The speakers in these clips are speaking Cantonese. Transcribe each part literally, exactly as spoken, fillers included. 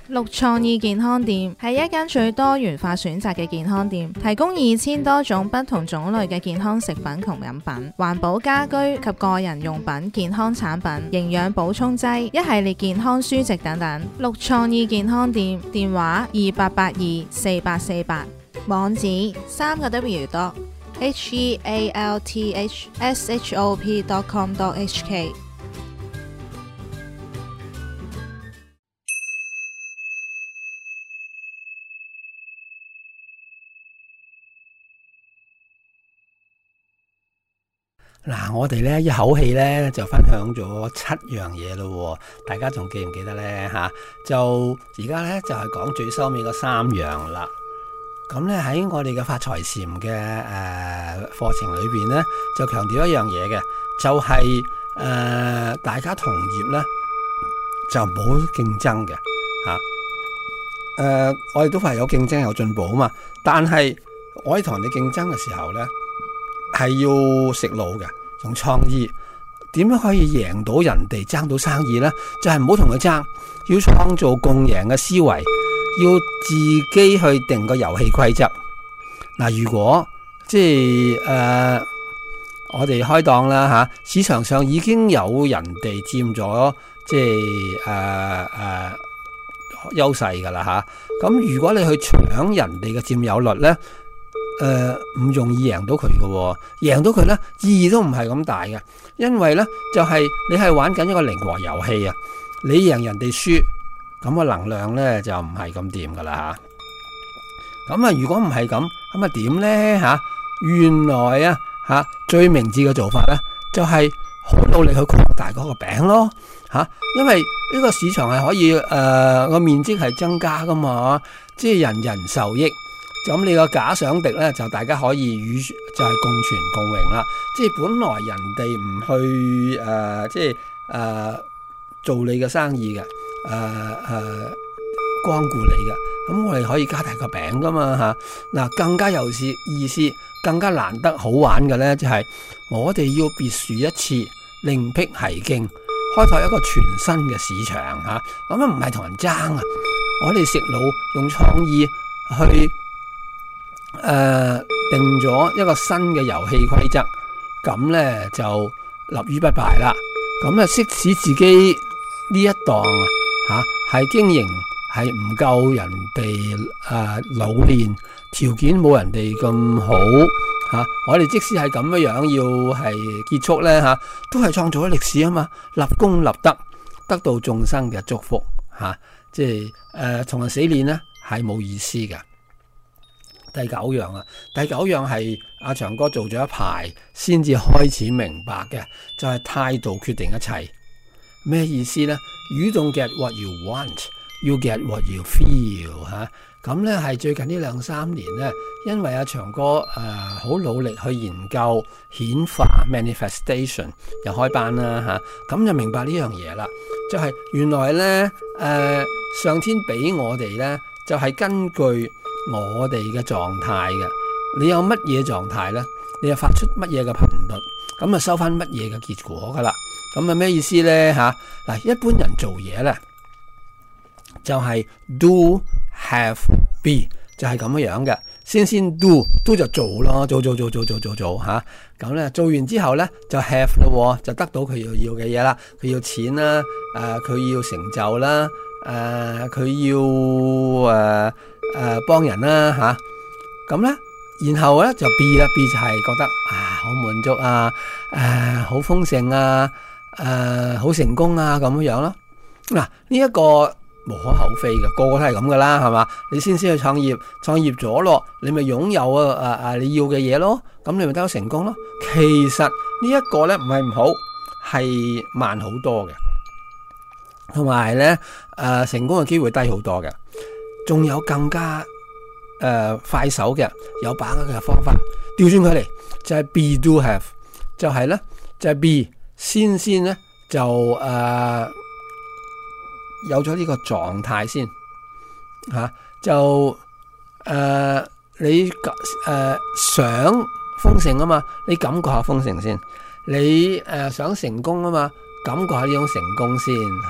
綠創意健康店係一間最多元化選擇嘅健康店，提供二千多種不同種類嘅健康食品同飲品、環保家居及個人用品、健康產品、營養補充劑、一系列健康書籍等等。綠創意健康店電話二八八二四八四八，網址三個 W 多 H E A L T H S H O P dot com dot H K。 嗱，我哋咧一口氣咧就分享咗七樣嘢咯，大家仲記唔記得咧吓？就而家咧就係講最收尾嗰三樣啦。咁咧喺我哋嘅發財禪嘅誒課程裏邊咧，就強調一樣嘢嘅，就係、是、誒、呃、大家同業咧就唔好競爭嘅吓。誒、呃，我哋都係有競爭有進步啊嘛，但係我哋同人哋競爭嘅時候咧，係要食腦嘅，用創意，點樣可以贏到人哋，爭到生意呢？就係唔好同佢爭，要創造共贏嘅思維，要自己去定個遊戲規則。嗱，如果即係誒、呃，我哋開檔啦吓，市場上已經有人哋佔咗即係誒誒優勢噶啦吓，咁如果你去搶人哋嘅佔有率呢？誒、呃，唔容易贏到佢嘅、哦，贏到佢咧意義都唔係咁大嘅，因為咧就係、是、你係玩緊一個零和遊戲啊，你贏人哋輸，咁個能量咧就唔係咁掂噶啦吓。咁啊，如果唔係咁，咁啊點咧吓？原來啊吓最明智嘅做法咧，就係、是、好努力去擴大嗰個餅咯吓、啊，因為呢個市場係可以誒個、呃、面積係增加噶嘛，即係人人受益。咁你個假想敵咧，就大家可以與就係、是、共存共榮啦。即係本來人哋唔去誒、呃，即係誒、呃、做你嘅生意嘅，誒、呃、誒、呃、光顧你嘅。咁我哋可以加大個餅噶嘛吓。嗱、啊，更加有意思，更加難得好玩嘅咧，就係、是、我哋要別樹一幟，另闢蹊徑，開拓一個全新嘅市場吓。咁啊唔係同人爭啊，我哋食腦用創意去。誒、呃，定咗一個新嘅遊戲規則，咁咧就立於不敗啦。咁啊，即使自己呢一檔啊吓係經營係唔夠人哋誒老練，條件冇人哋咁好吓、啊，我哋即使係咁樣樣要係結束咧吓、啊，都係創造咗歷史啊嘛，立功立德，得到眾生嘅祝福吓、啊，即係誒同人死練咧係冇意思嘅。第九樣啊，第九樣係阿長哥做咗一排先至開始明白嘅，就係、是、態度決定一切。咩意思呢？ You don't get what you want, you get what you feel 吓。咁咧係最近呢兩三年咧，因為阿長哥誒好、呃、努力去研究顯化 manifestation， 又開班啦吓，咁、啊、就明白呢樣嘢啦。就係、是、原來咧誒、呃、上天俾我哋咧，就係、是、根據。我哋嘅狀態嘅，你有乜嘢狀態呢？你又發出乜嘢嘅頻率，咁啊收翻乜嘢嘅結果噶啦？咁啊咩意思呢？吓、啊、嗱，一般人做嘢呢，就係、是、do have be 就係咁樣樣嘅，先先 do do 就做咯，做做做做做做做吓，咁、啊、咧做完之後呢，就 have 咯，就得到佢要要嘅嘢啦，佢要錢啦，誒、呃、佢要成就啦，誒、呃、佢要誒。呃誒，幫、呃、人啦吓，咁、啊、咧，然後咧就 B 啦 ，B 就係覺得啊，好滿足啊，誒，好豐盛啊，誒、呃，好成功啊，咁樣樣咯。嗱、啊，呢、這、一個無可厚非嘅，個個都係咁噶啦，係嘛？你先先去創業，創業咗咯，你咪擁有啊誒誒你要嘅嘢咯，咁你咪得到成功咯。其實呢一個咧唔係唔好，係慢好多嘅，同埋咧誒成功嘅機會低好多嘅。仲有更加誒、呃、快手嘅有把握嘅方法，調轉佢嚟就係、是、be do have， 就係咧就係、是、be 先先咧就誒、呃、有咗呢個狀態先吓、啊，就誒、呃、你誒、呃、想豐盛啊嘛，你感覺下豐盛先，你誒、呃、想成功啊嘛，感覺下呢種成功先吓。啊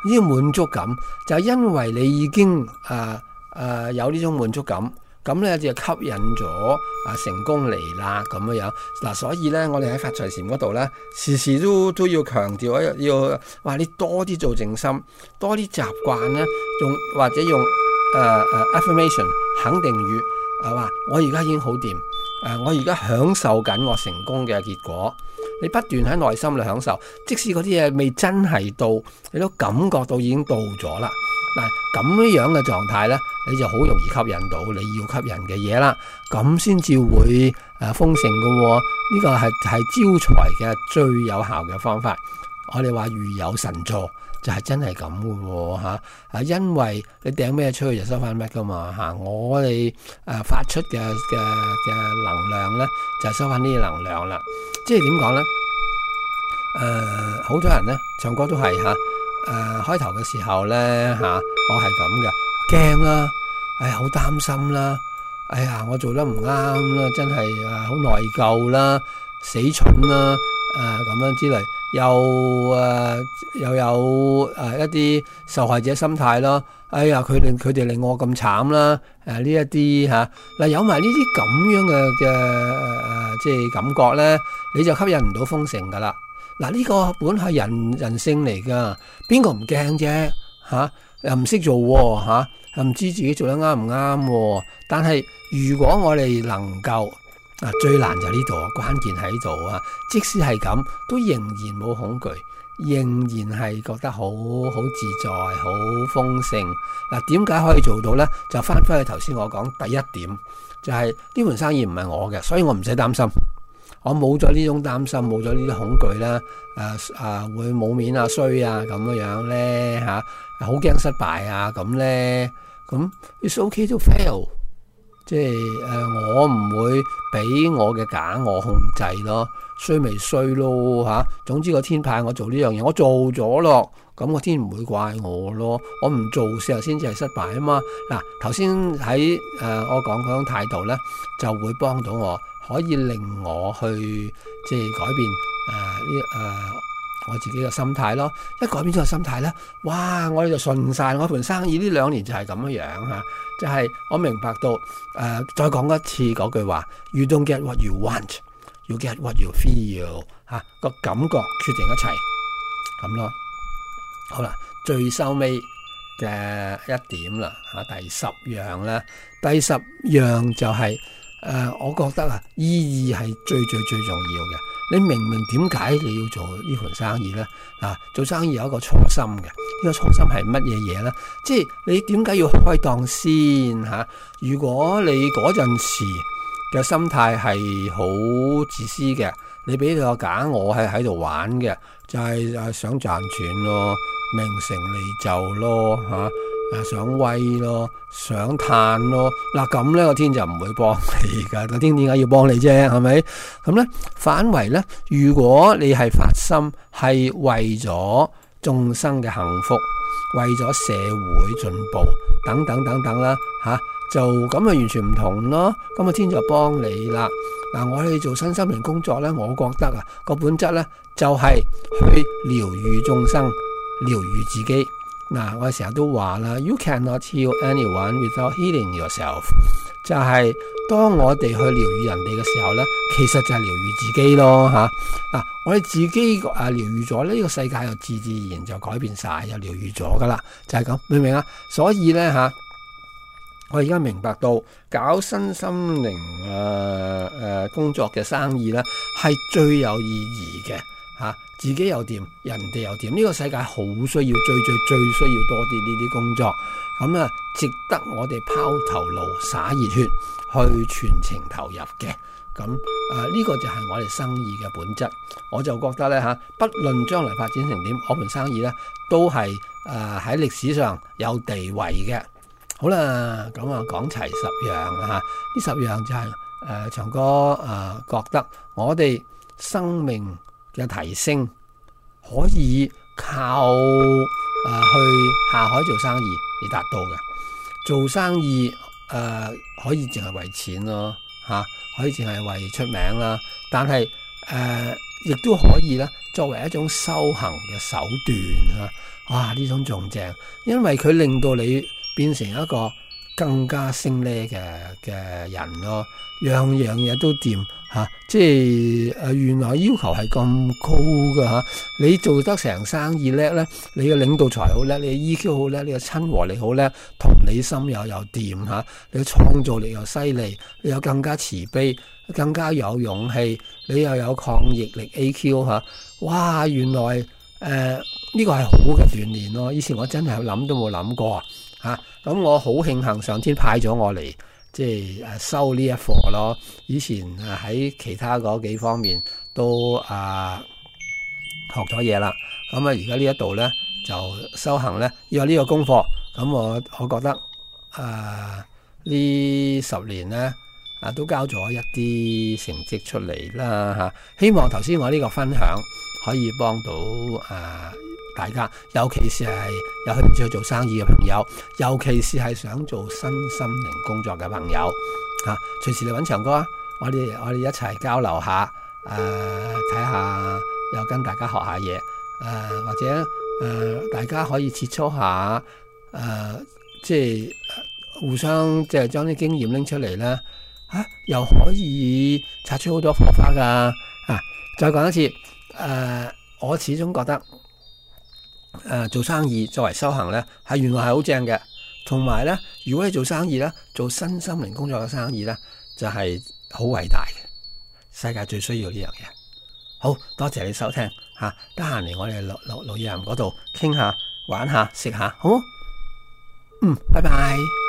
呢個滿足感就係因為你已經誒誒、呃呃、有呢種滿足感，咁咧就吸引咗啊成功嚟啦咁樣樣嗱，所以咧我哋喺發財禪嗰度咧，時時都都要強調要要話你多啲做靜心，多啲習慣咧，用或者用誒誒、呃、affirmation 肯定語啊話我而家已經好掂，誒、呃、我而家享受緊我成功嘅結果。你不斷喺內心嚟享受，即使嗰啲嘢未真係到，你都感覺到已經到咗啦。嗱，咁樣嘅狀態呢，你就好容易吸引到你要吸引嘅嘢啦。咁先至會誒豐盛嘅喎。呢個係係招財嘅最有效嘅方法。我哋話如有神助，就係、是、真係咁嘅喎嚇。啊，因為你掟咩出去就收翻乜噶嘛嚇。我哋誒發出嘅嘅嘅能量呢，就係收翻呢啲能量啦。即係點講呢？誒、呃，好多人呢唱歌都係嚇。誒、呃，開頭嘅時候咧吓、啊，我係咁嘅，驚啦，哎呀，好擔心啦，哎呀，我做得唔啱啦，真係誒好內疚啦，死蠢啦，誒、呃、咁樣之類，又誒、呃、又有誒、呃、一啲受害者心態咯，哎呀，佢令佢哋令我咁慘啦，誒呢一啲吓，嗱、啊、有埋呢啲咁樣嘅嘅誒即係感覺咧，你就吸引唔到豐盛噶啦。嗱，呢個本係人人性嚟噶，邊個唔驚啫？吓、啊、又唔識做吓、啊，又唔知自己做得啱唔啱。但係如果我哋能夠啊，最難就係呢度啊，關鍵喺度啊。即使係咁，都仍然冇恐懼，仍然係覺得好好自在、好豐盛。嗱、啊，點解可以做到呢？就翻返去頭先我講第一點，就係、是、呢盤生意唔係我嘅，所以我唔使擔心。我冇咗呢種擔心，冇咗呢啲恐懼啦，誒、啊、誒會冇面啊衰啊咁樣樣咧吓，好、啊、驚失敗啊咁咧，咁 it's okay to fail， 即係誒、呃、我唔會俾我嘅假我控制咯，衰咪衰咯吓、啊，總之個天派我做呢樣嘢，我做咗咯，咁個天唔會怪我咯，我唔做時候先至係失敗啊嘛。嗱，頭先喺誒我講嗰種態度咧，就會幫到我。可以令我去即係改變誒呢誒我自己嘅心態咯。一改變咗個心態咧，哇！我哋就順晒我盤生意呢兩年就係咁樣樣嚇，就係、是、我明白到誒、呃，再講一次嗰句話 ：You don't get what you want, you get what you feel 嚇、啊，個感覺決定一切咁咯。好啦，最收尾嘅一點啦嚇，第十樣咧，第十樣就係、是。誒、呃，我覺得啊，意義係最最最重要嘅。你明唔明點解你要做呢盤生意呢？嗱、啊，做生意有一個初心嘅，呢、這個初心係乜嘢嘢呢？即係你點解要開檔先吓、啊？如果你嗰陣時嘅心態係好自私嘅，你俾個假我係喺度玩嘅，就係、是、誒想賺錢咯，名成利就咯吓。啊想威咯，想嘆咯，嗱咁咧個天就唔會幫你噶，個天點解要幫你啫？係咪？咁咧反為咧，如果你係發心係為咗眾生嘅幸福，為咗社會進步等等等等啦，吓、啊、就咁啊完全唔同咯。咁個天就幫你啦。嗱，我哋做身心靈工作咧，我覺得啊個本質咧就係、是、去療愈眾生，療愈自己。嗱，我成日都話啦 ，You cannot heal anyone without healing yourself。就係當我哋去療愈人哋嘅時候咧，其實就係療愈自己咯嚇。嗱、啊，我哋自己啊療愈咗呢、呢個世界又自自然就改變晒，又療愈咗噶啦，就係、是、咁，明唔明啊？所以咧嚇、啊，我而家明白到搞身心靈誒誒工作嘅生意咧，係最有意義嘅。吓、啊、自己又掂，人哋又掂，呢、這個世界好需要，最最最需要多啲呢啲工作，咁啊值得我哋拋頭顱灑熱血去全程投入嘅。咁啊呢、這個就係我哋生意嘅本質。我就覺得咧吓、啊，不論將來發展成點，我盤生意咧都係誒喺歷史上有地位嘅。好啦，咁啊講齊十樣吓，呢、啊、十樣就係、是、誒、呃、長哥誒、呃、覺得我哋生命嘅提升可以靠誒、呃、去下海做生意而達到嘅。做生意誒、呃、可以淨係為錢咯吓、啊，可以淨係為出名啦。但係誒亦都可以咧作為一種修行嘅手段啊， 哇！呢種仲正，因為佢令到你變成一個更加升呢嘅嘅人咯，樣樣嘢都掂嚇、啊，即係誒、呃、原來要求係咁高㗎嚇、啊。你做得成生意叻咧，你嘅領導才好叻，你嘅 E Q 好叻，你嘅親和力好叻，同理心又又掂嚇，你嘅創造力又犀利，你又更加慈悲，更加有勇氣，你又有抗逆力 A Q 嚇、啊。哇！原來誒〜、呃呢個係好嘅鍛鍊咯，以前我真係諗都冇諗過嚇，咁、啊、我好慶幸上天派咗我嚟，即係誒收呢一課咯。以前誒喺其他嗰幾方面都啊學咗嘢啦，咁啊而家呢一度咧就修行咧要有呢個功課，咁我我覺得誒呢十年咧啊都交咗一啲成績出嚟啦嚇，希望頭先我呢個分享可以幫到誒。啊大家，尤其是係有興趣去做生意嘅朋友，尤其是係想做身心靈工作嘅朋友，嚇、啊，隨時嚟揾長哥啊！我哋我哋一齊交流下，誒睇下又跟大家學下嘢，誒、呃、或者誒、呃、大家可以切磋下，誒、呃、即係互相即係將啲經驗拎出嚟咧，嚇、啊、又可以擦出好多火花㗎！啊，再講一次，誒、呃、我始終覺得。誒、呃，做生意作為修行咧，係原來係好正嘅。同埋咧，如果你做生意咧，做身心靈工作嘅生意咧，就係好偉大嘅。世界最需要呢樣嘢。好多謝你收聽吓，得閒嚟我哋老老老爺人嗰度傾下、玩下、食下，好？嗯，拜拜。